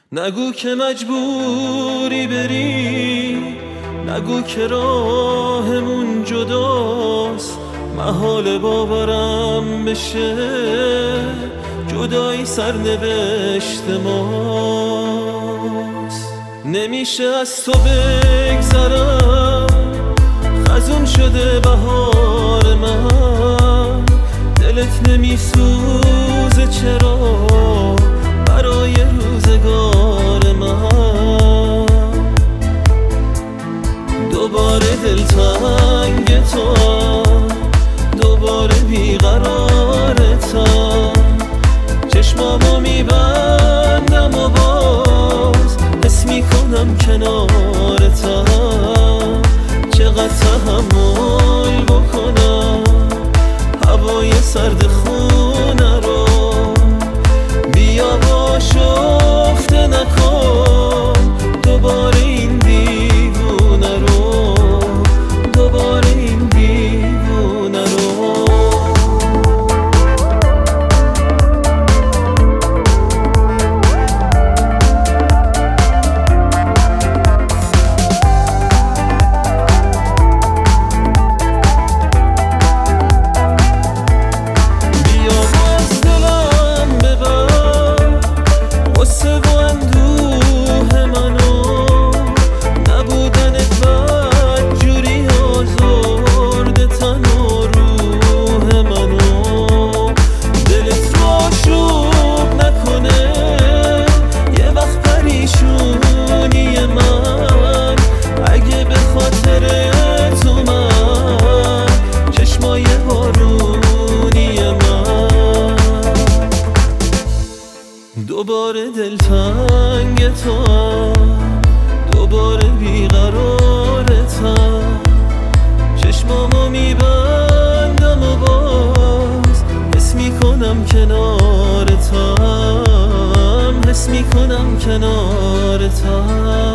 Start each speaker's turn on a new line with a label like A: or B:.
A: نگو که مجبوری بری، نگو که راهمون جداست، محال باورم بشه جدایی سرنوشت ماست. نمیشه از تو بگذرم، خزون شده بهار من، دلت نمیسوزه چرا برای روزگار من؟ دوباره دلتنگ تو، دوباره بیقرارتم، چشمامو میبندم و باز حس میکنم کنارتم. چقدر تحمل بکنم هوای سرد خونه رو، بیا با شفته نکن دوباره این دیوونه رو، دوباره این دیوونه رو. دوباره دلتنگ تو، دوباره بیقرارتم، چشمامو میبندم و باز حس میکنم کنارتم، حس میکنم کنارتم.